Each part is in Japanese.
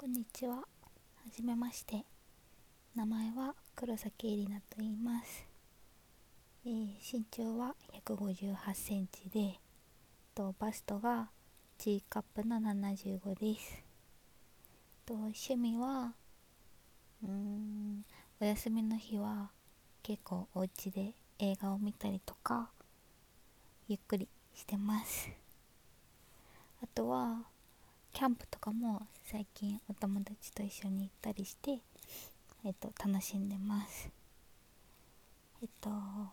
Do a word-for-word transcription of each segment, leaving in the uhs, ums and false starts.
こんにちは。はじめまして。名前は黒崎えりなと言います。えー身長はひゃくごじゅうはちセンチで、とバストが G カップのななじゅうごです。と趣味はうーんお休みの日は結構お家で映画を見たりとかゆっくりしてます。あとはキャンプとかも最近お友達と一緒に行ったりして、えっと、楽しんでます。えっと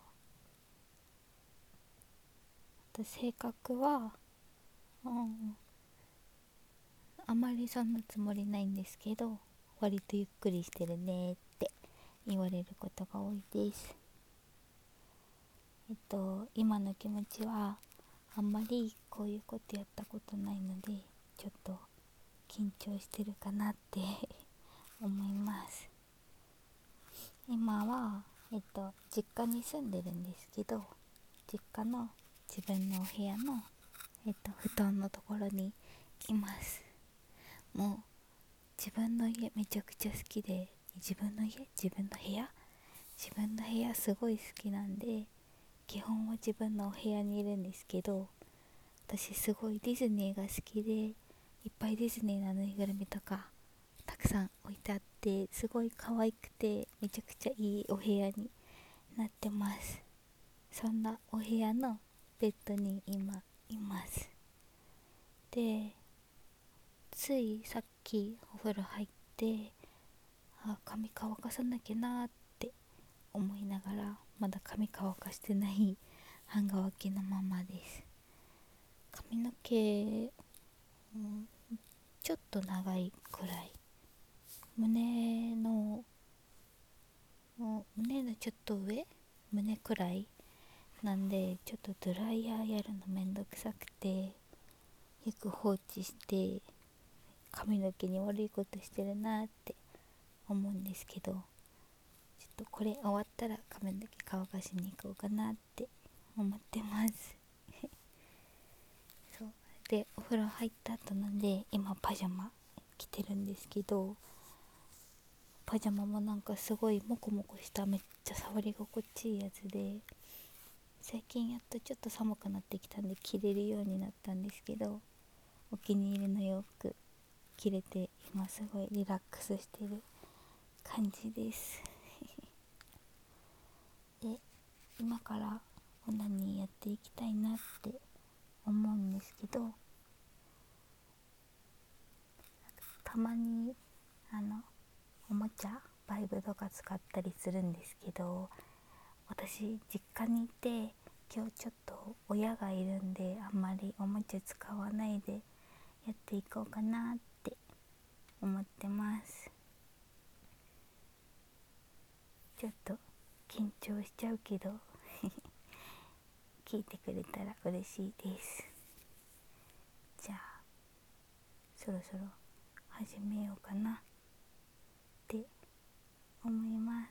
と性格は、うん、あまりそんなつもりないんですけど、割とゆっくりしてるねって言われることが多いです。えっと今の気持ちはあんまりこういうことやったことないので、ちょっと緊張してるかなって思います。今はえっと実家に住んでるんですけど、実家の自分のお部屋のえっと布団のところにいます。もう自分の家めちゃくちゃ好きで、自分の家自分の部屋自分の部屋すごい好きなんで、基本は自分のお部屋にいるんですけど、私すごいディズニーが好きで、いっぱいディズニーのぬいぐるみとかたくさん置いてあって、すごい可愛くてめちゃくちゃいいお部屋になってます。そんなお部屋のベッドに今います。で、ついさっきお風呂入って、あ、髪乾かさなきゃなって思いながら、まだ髪乾かしてない半乾きのままです。髪の毛、うん、ちょっと長いくらい、胸の胸のちょっと上胸くらいなんで、ちょっとドライヤーやるのめんどくさくて、よく放置して髪の毛に悪いことしてるなって思うんですけど、ちょっとこれ終わったら髪の毛乾かしに行こうかなって思ってますそうで、お風呂入った後なんで今パジャマ着てるんですけど、パジャマもなんかすごいモコモコしためっちゃ触り心地いいやつで、最近やっとちょっと寒くなってきたんで着れるようになったんですけど、お気に入りの洋服着れて今すごいリラックスしてる感じですで、今からオナニーやっていきたいなって思うんですけど、たまにあのおもちゃバイブとか使ったりするんですけど、私実家にいて今日ちょっと親がいるんで、あんまりおもちゃ使わないでやっていこうかなって思ってます。ちょっと緊張しちゃうけど聞いてくれたら嬉しいです。じゃあそろそろ始めようかなって思います。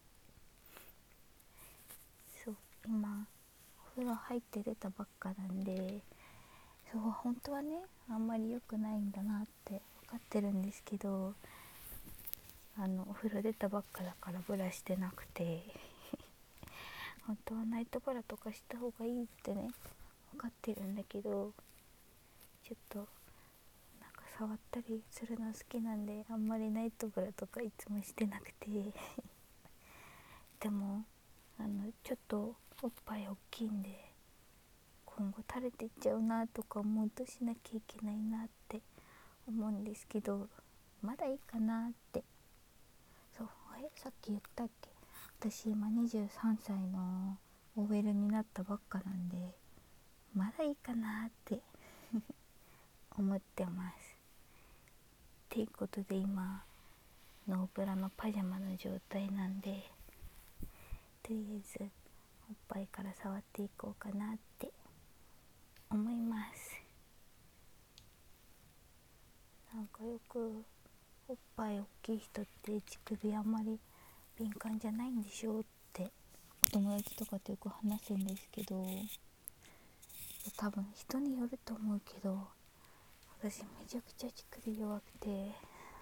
そう、今お風呂入って出たばっかなんで、そう本当はねあんまり良くないんだなって分かってるんですけど、あのお風呂出たばっかだからブラしてなくて本当はナイトブラとかした方がいいってね分かってるんだけど、ちょっとなんか触ったりするの好きなんで、あんまりナイトブラとかいつもしてなくてでもあのちょっとおっぱい大きいんで、今後垂れていっちゃうなとか思うとしなきゃいけないなって思うんですけど、まだいいかなって。そう、えさっき言ったっけ、私今にじゅうさんさいの オーエル になったばっかなんで、まだいいかなって思ってます。っていうことで今ノーブラのパジャマの状態なんで、とりあえずおっぱいから触っていこうかなって思います。なんかよくおっぱい大きい人って乳首あんまり敏感じゃないんでしょってお友達とかとよく話すんですけど、多分人によると思うけど、私めちゃくちゃ乳首弱くて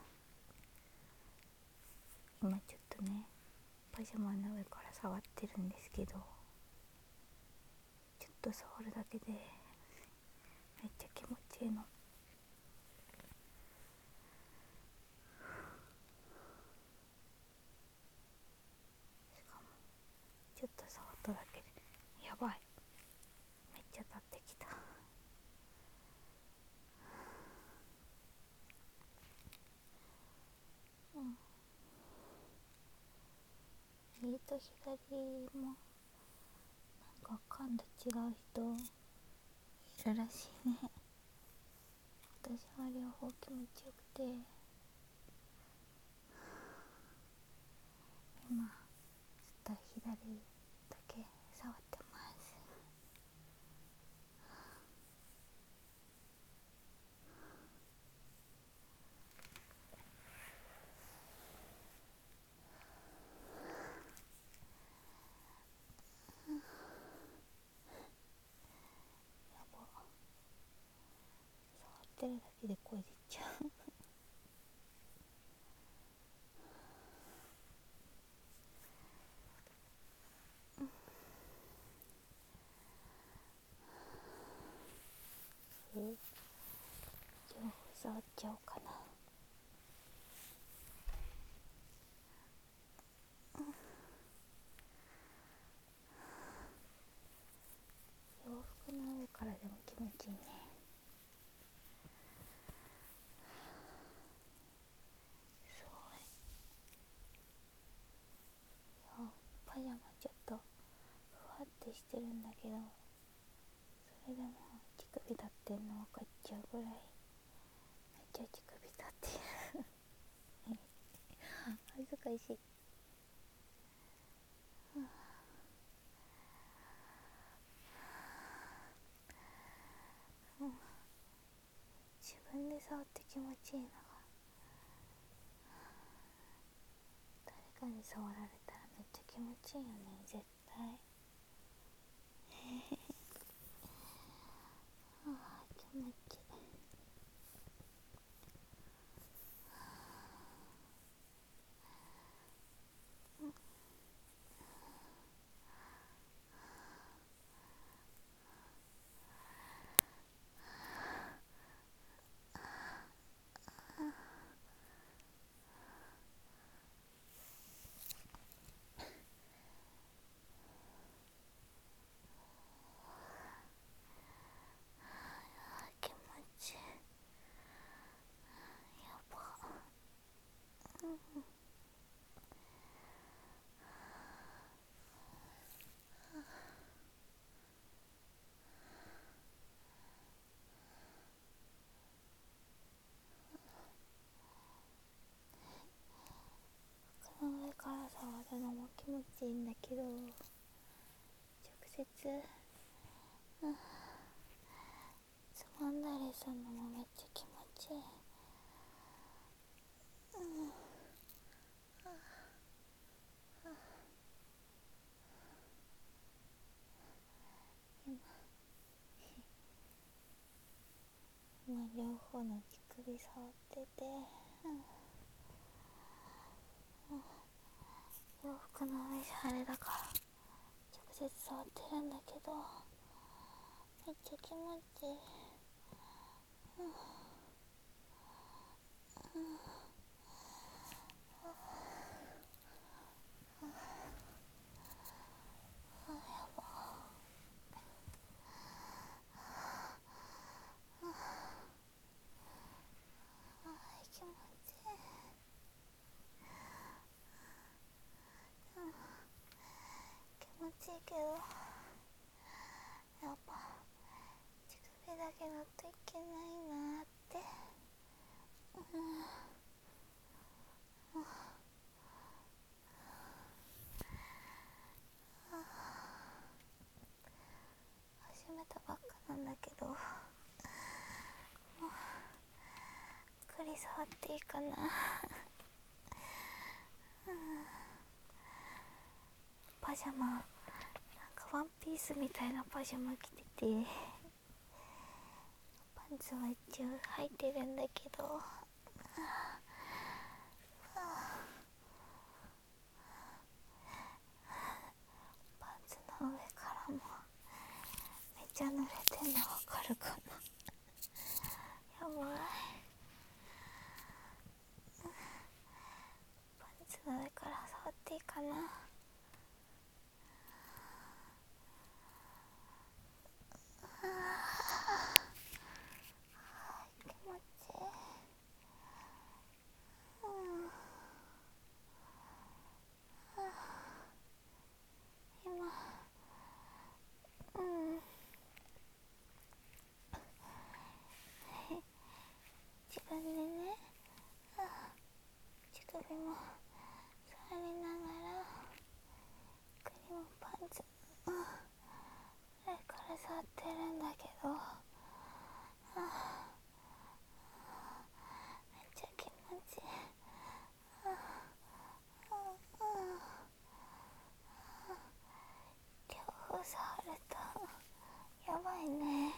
今ちょっとねパジャマの上から触ってるんですけど、ちょっと触るだけでめっちゃ気持ちいいの。しかもちょっと触っただけでやばい、めっちゃ立ってきた。うん、右と左もなんか感度違う人いるらしいね。私は両方気持ちよくて、今ちょっと左だけ触ってます。やば、触ってるだけで声出ちゃう両方触っちゃおうかな。洋服の上からでも気持ちいいね。すごい。いや、パジャマちょっとふわってしてるんだけど、それでも乳首立ってんの分かっちゃうぐらいめっちゃ乳首立ってる恥ずかしい。うん、自分で触って気持ちいいのが、誰かに触られたらめっちゃ気持ちいいよね、絶対ああ、気持ちいい。気持ちいい。やば、うん、服の上から触るのも気持ちいいんだけど、直接、うん、つまんだりするのもめっちゃ気持ちいい。うん、今今両方の乳首触ってて、うん、うん、洋服の上あれだから直接触ってるんだけどめっちゃ気持ちいい。うん、うん、気持ちいい。気持ちいいけどやっぱ乳首だけだといけないなって、うん、始めたばっかなんだけど、もうゆっくり触っていいかなパジャマ、なんかワンピースみたいなパジャマ着てて、パンツは一応履いてるんだけど、 ちゃ濡れてんのわかるかな。やばい。パンツの上から触っていいかな。気持ちいい。今うん自分でね、乳首も触りながら首もパンツ上から触ってるんだけど、めっちゃ気持ちいい。両方触るとやばいね。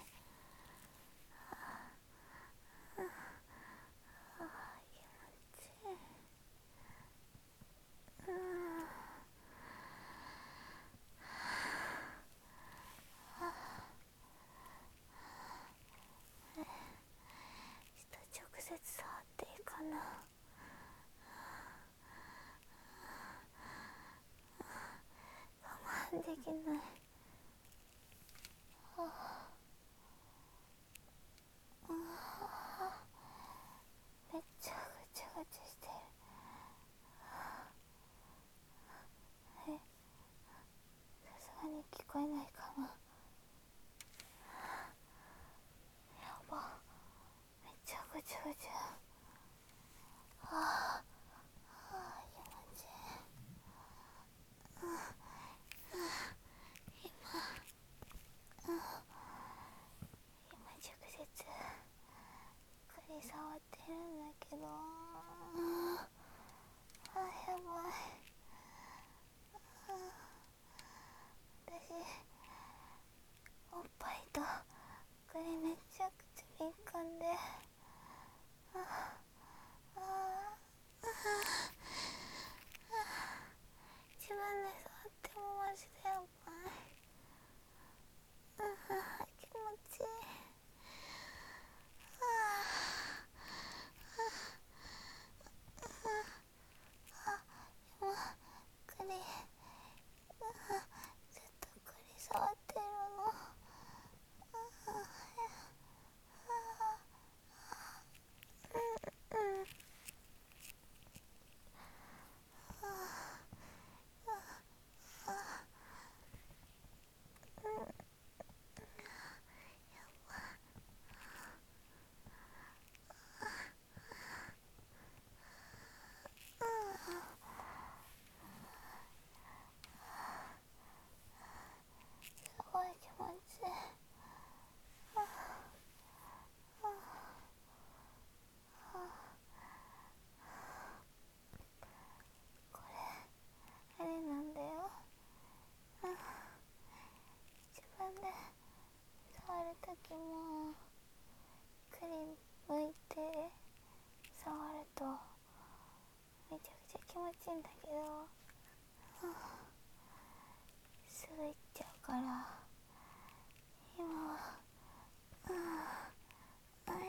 直接触っていいかな。我慢できない。めっちゃぐちゃぐちゃしてる。え、さすがに聞こえないかな。やば、めっちゃぐちゃぐちゃ。あーあー、気持ちいい。今今直接首触ってるんだけど、あーやばい。私おっぱいと首めちゃくちゃ敏感で、あああ自分で触ってもマジでやばい。あ気持ちいい。今首ずっと首触ってるの。すごい気持ちいい。これあれなんだよ。自分で触るときも首向いて触るとめちゃくちゃ気持ちいいんだけど、すぐ行っちゃうから今はああや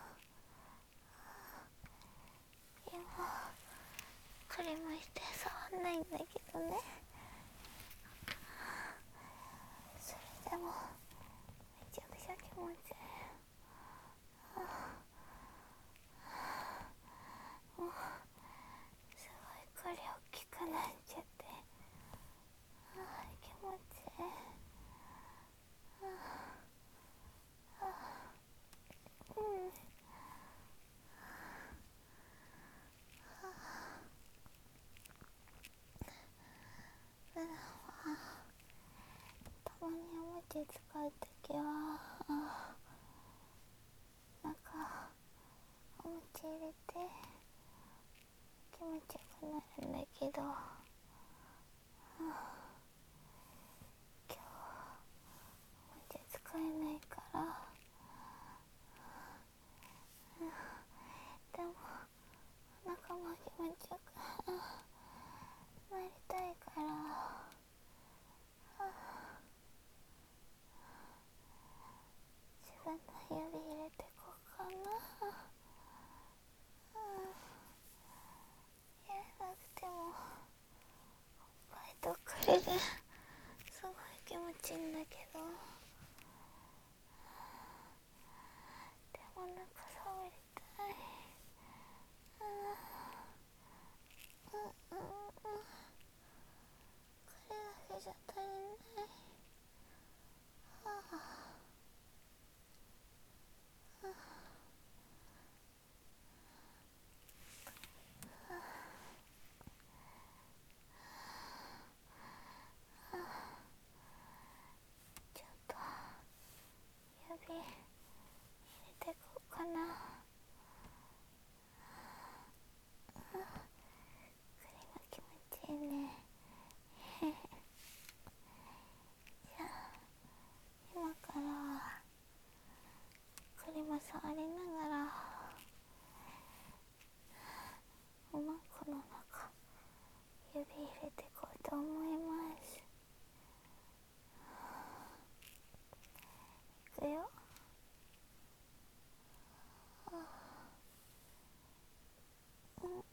今首向いて触んないんだけどね。それでもめちゃくちゃ気持ちいい。もうすごいこれ大きくなっちゃって、ああ気持ちいい。うん普段はたまにおもちゃ使うときはなんかおもちゃ入れて気持ちよくなるんだけど、今日おもちゃ使えないからでもお腹も気持ちよくなりたいからも触りながらおまこの中指入れていこうと思います。いくよ。うんうん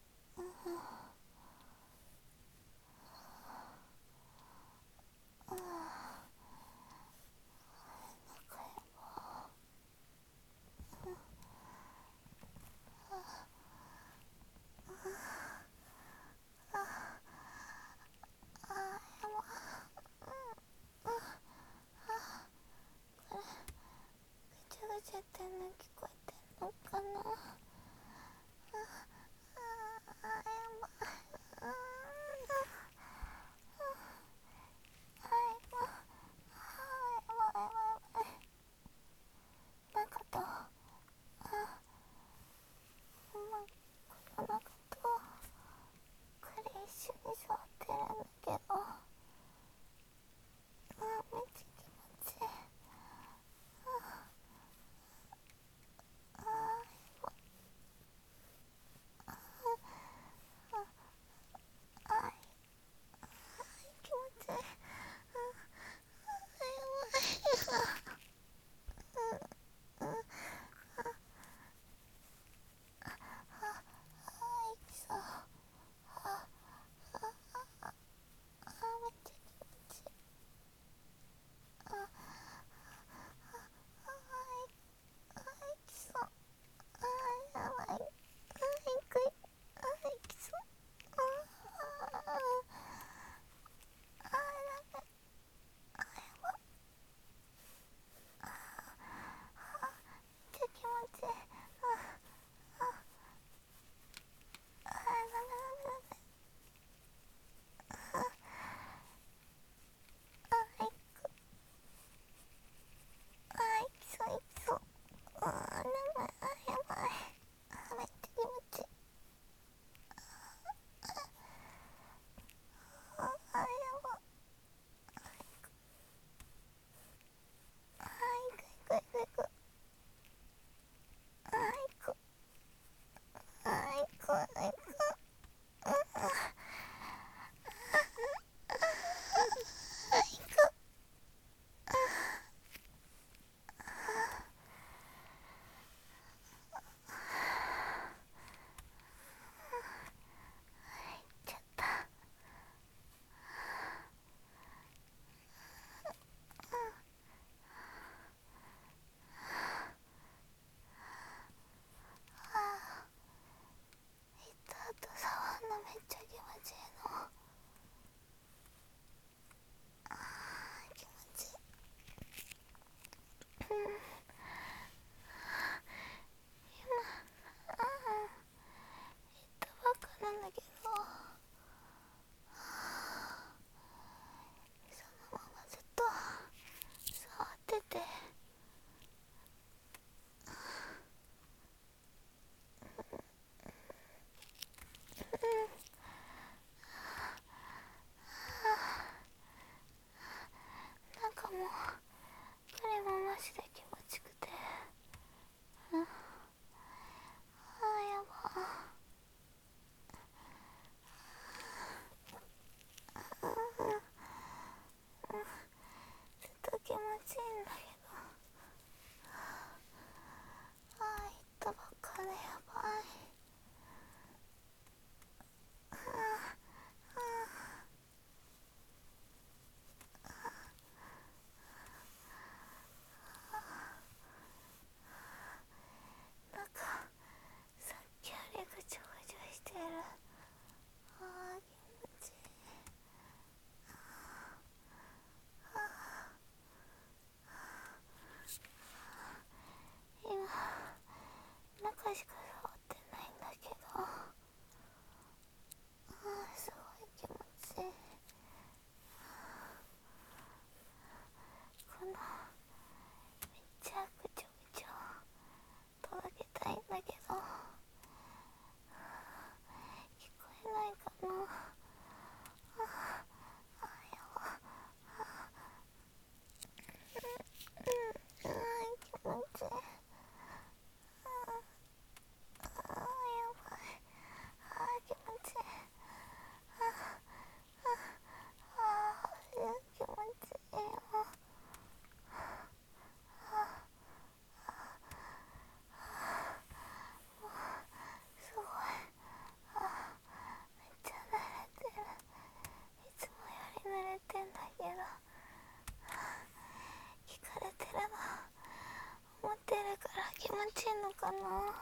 かな。あ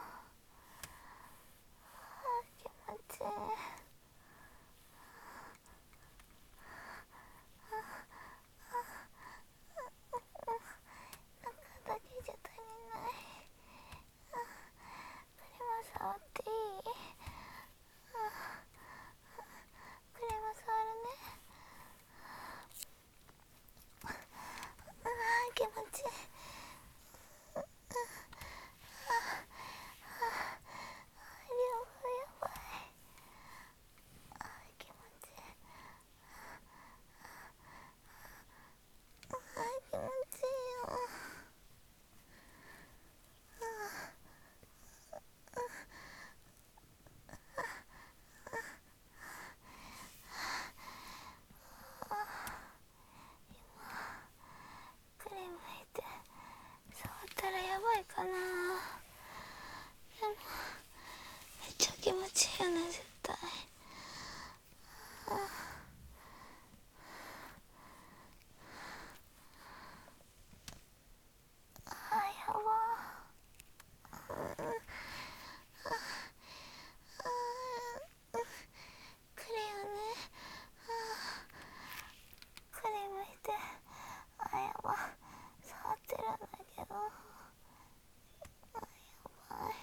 気持ちいい。中だけじゃ足りない。これも触っていい？これも触るね。あー気持ちいい。両方やばい。あー気持ちいい。あー気持ちいいよ。クリーム入って触ったらやばいかな。でもめっちゃ気持ちいいよね絶対。あやば。クリームね。クリーム入ってあやば触ってるんだけど、あやばい。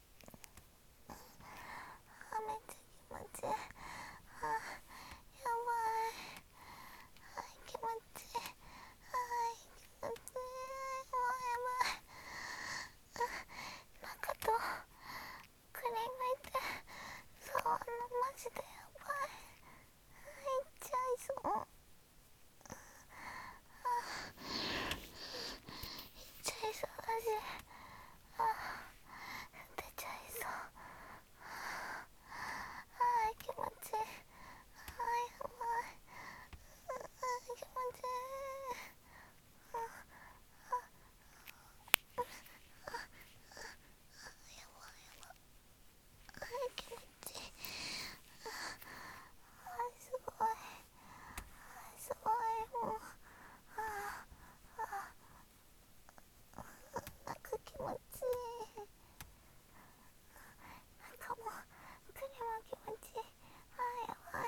あめっちゃ気持ちいい。あやばい。はい気持ちいい。はい気持ちいい。もうやばい。中とクリーム入って触るのマジでやばい。いっちゃいそう。いっちゃいそうだし、あ出ちゃいそう。あ気持ちいい。あやばい。あ気持ちいい。あやばいやばい。あ気持ちいい。あすごい。あすごいもう。あなんか気持ちいい。なんかもうクリも気持ちいい。あやばい。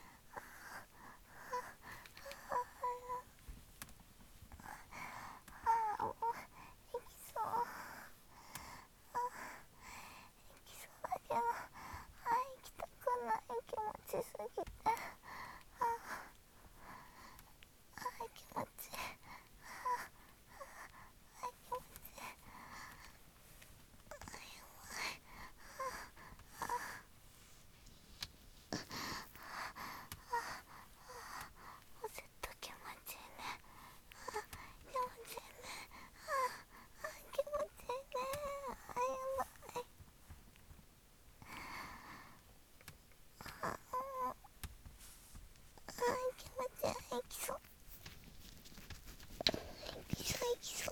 あもう行きそう。あ行きそうだけど、あ行きたくない気持ちすぎて。ああ気持ちいい。あ気持ちいい。もうずっと気持ちいいね。あ気持ちいいね。ああ気持ちいいね。あやばい。あもうあ気持ちいい。行きそう。行きそう行きそう。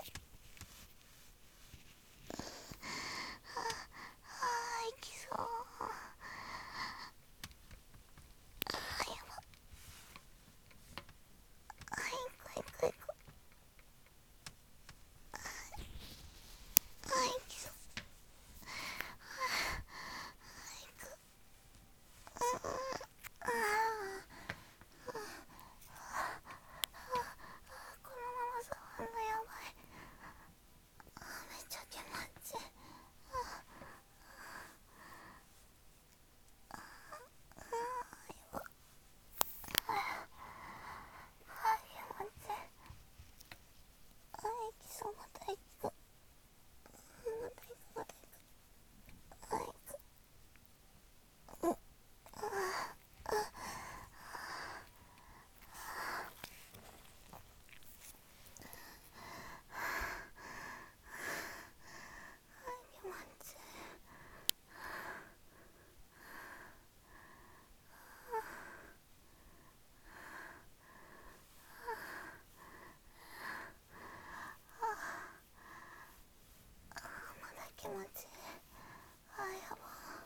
ああ行きそう。あやば。あ行く行く行く。あ行きそう。行く。ああこのまま触んのやばい。あめっちゃ気持ちいい。ああやば。あ気持ちいい。あ行きそう。また行く。また行くまた行く。あ行く。うんああ気持ちいい。まだ気持ちいい。あやば。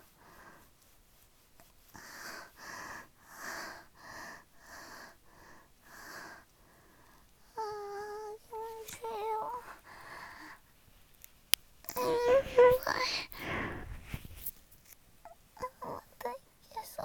あー気持ちいいよ。うんあまたいけそう。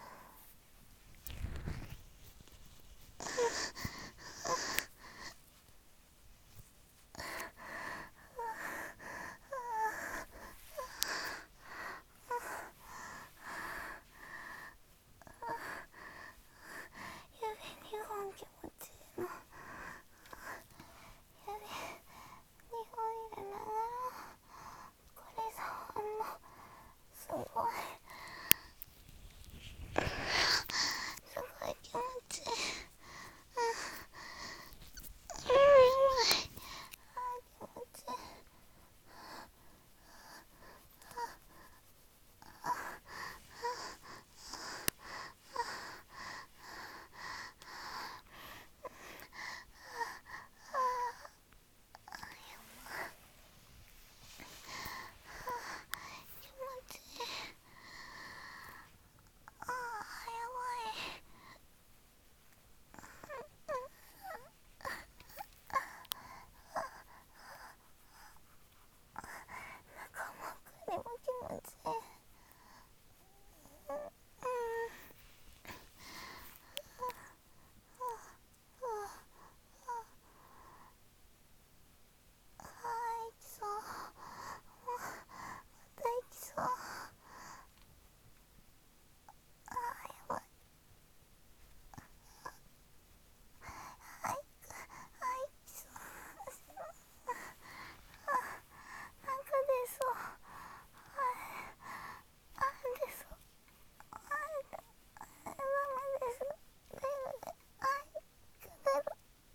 指にほん気持ちいいの。指にほん入れながらこれ触んのすごいすごい気持ちいい。うん、うん、うまい。あー、気持ちいい。気持ちいい。あー、やばい。中もくにも気持ちいい。うん、うん、あー、いきそう。またいきそう。あー、やばい。あい、あいきそう。なんか出そう。あー、あー、出そう。あー、あー、ママ出そう。出る、出る。あー、出る。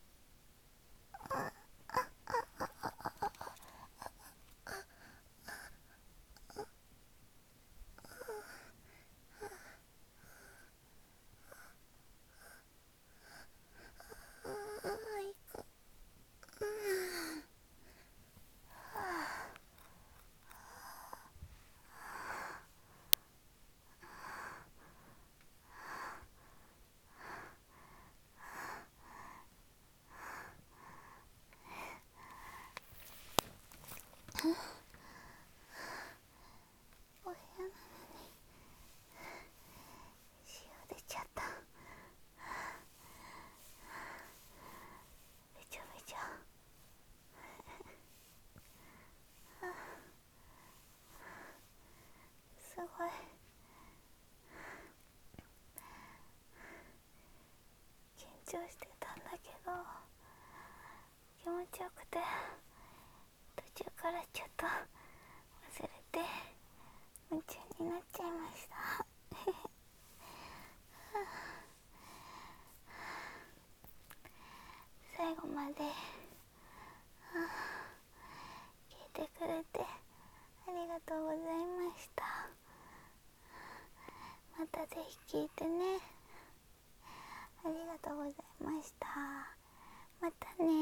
あー、いく。うん。お部屋なのに塩出ちゃった。べちゃべちゃ。すごい緊張してたんだけど気持ちよくて途中からちょっと忘れて夢中になっちゃいました。最後まで聞いてくれてありがとうございました。またぜひ聞いてね。ありがとうございました。またね。